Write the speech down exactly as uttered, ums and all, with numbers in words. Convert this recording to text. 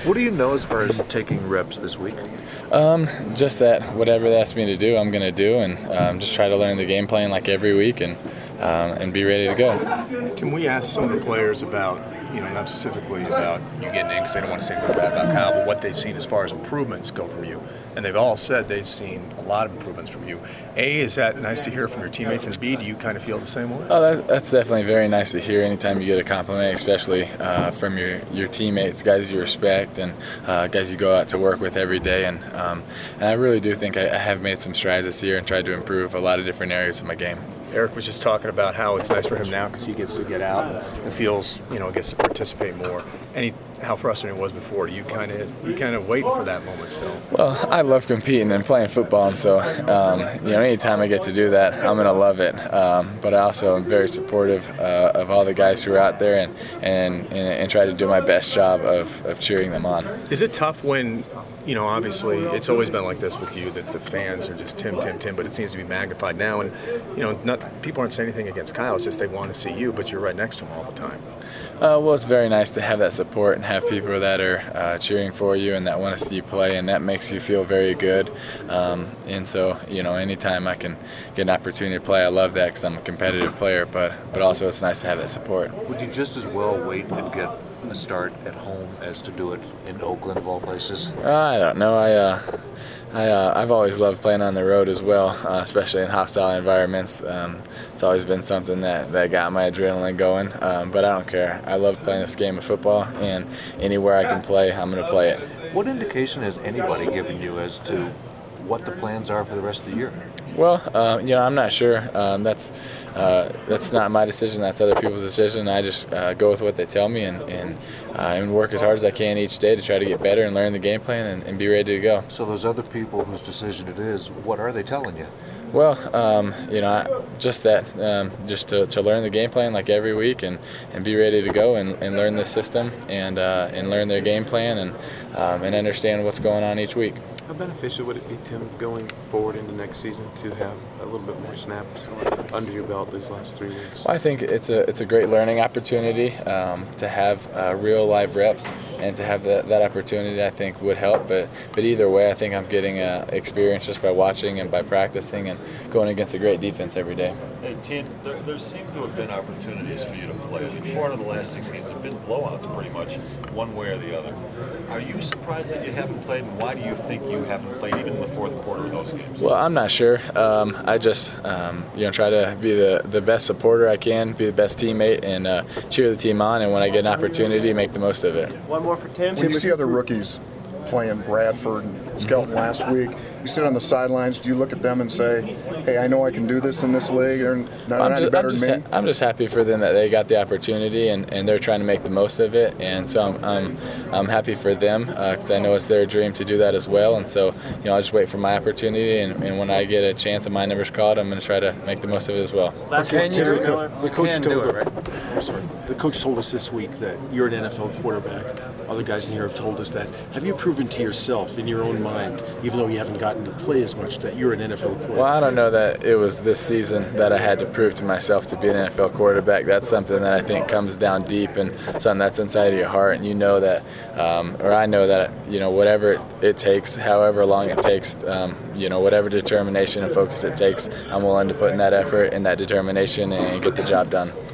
What do you know as far as taking reps this week? Um, just that whatever they ask me to do, I'm going to do, and um, just try to learn the game plan like every week, and um, and be ready to go. Can we ask some of the players about, you know, not specifically about you getting in because they don't want to say anything bad about Kyle, but what they've seen as far as improvements go from you? And they've all said they've seen a lot of improvements from you. A, is that nice to hear from your teammates? And B, do you kind of feel the same way? Oh, that's, that's definitely very nice to hear anytime you get a compliment, especially uh, from your, your teammates, guys you respect, and uh, guys you go out to work with every day. And um, and I really do think I, I have made some strides this year and tried to improve a lot of different areas of my game. Eric was just talking about how it's nice for him now because he gets to get out and feels, you know, gets to participate more. And he, how frustrating it was before. You kind of, you kind of waiting for that moment still. Well, I love competing and playing football, and so um, you know, anytime I get to do that, I'm gonna love it. Um, but I also am very supportive uh, of all the guys who are out there, and and, and and try to do my best job of, of cheering them on. Is it tough when, you know, obviously it's always been like this with you, that the fans are just Tim, Tim, Tim, but it seems to be magnified now, and you know, not people aren't saying anything against Kyle. It's just they want to see you, but you're right next to him all the time. Uh, well, it's very nice to have that support and have people that are uh, cheering for you and that want to see you play, and that makes you feel very good. Um, and so, you know, anytime I can get an opportunity to play, I love that because I'm a competitive player, but, but also it's nice to have that support. Would you just as well wait and get a start at home as to do it in Oakland of all places? Uh, I don't know. I, uh, I, uh, I've always loved playing on the road as well, uh, especially in hostile environments. Um, it's always been something that, that got my adrenaline going, um, but I don't care. I love playing this game of football, and anywhere I can play, I'm going to play it. What indication has anybody given you as to what the plans are for the rest of the year? Well, uh, you know, I'm not sure. Um, that's uh, that's not my decision. That's other people's decision. I just uh, go with what they tell me, and and, uh, and work as hard as I can each day to try to get better and learn the game plan and, and be ready to go. So those other people whose decision it is, what are they telling you? Well, um, you know, I- just that, um, just to, to learn the game plan like every week, and, and be ready to go and, and learn the system, and uh, and learn their game plan, and um, and understand what's going on each week. How beneficial would it be, Tim, going forward into next season to have a little bit more snaps under your belt these last three weeks? Well, I think it's a it's a great learning opportunity um, to have uh, real live reps, and to have that, that opportunity I think would help. But but either way, I think I'm getting uh, experience just by watching and by practicing and going against a great defense every day. Hey, Tim, there, there seems to have been opportunities for you to play. I mean, four out of the last six games have been blowouts pretty much, one way or the other. Are you surprised that you haven't played, and why do you think you haven't played even in the fourth quarter of those games? Well, I'm not sure. Um, I just, um, you know, try to be the, the best supporter I can, be the best teammate, and uh, cheer the team on. And when I get an opportunity, make the most of it. One more for Tim. When you see other rookies playing Bradford and Skelton last week, you sit on the sidelines, do you look at them and say, hey, I know I can do this in this league, they're not, I'm not just, any better I'm, than just me? ha- I'm just happy for them that they got the opportunity, and, and they're trying to make the most of it. And so I'm, I'm, I'm happy for them because uh, I know it's their dream to do that as well. And so, you know, I'll just wait for my opportunity, and, and when I get a chance and my number's called, I'm going to try to make the most of it as well. Last one, Tim The, Miller. co- the coach Can told do it, right? I'm sorry. The coach told us this week that you're an N F L quarterback. Other guys in here have told us that. Have you proven to yourself, in your own mind, even though you haven't gotten to play as much, that you're an N F L quarterback? Well, I don't know that it was this season that I had to prove to myself to be an N F L quarterback. That's something that I think comes down deep, and something that's inside of your heart. And you know that, um, or I know that, you know, whatever it, it takes, however long it takes, um, you know, whatever determination and focus it takes, I'm willing to put in that effort and that determination and get the job done.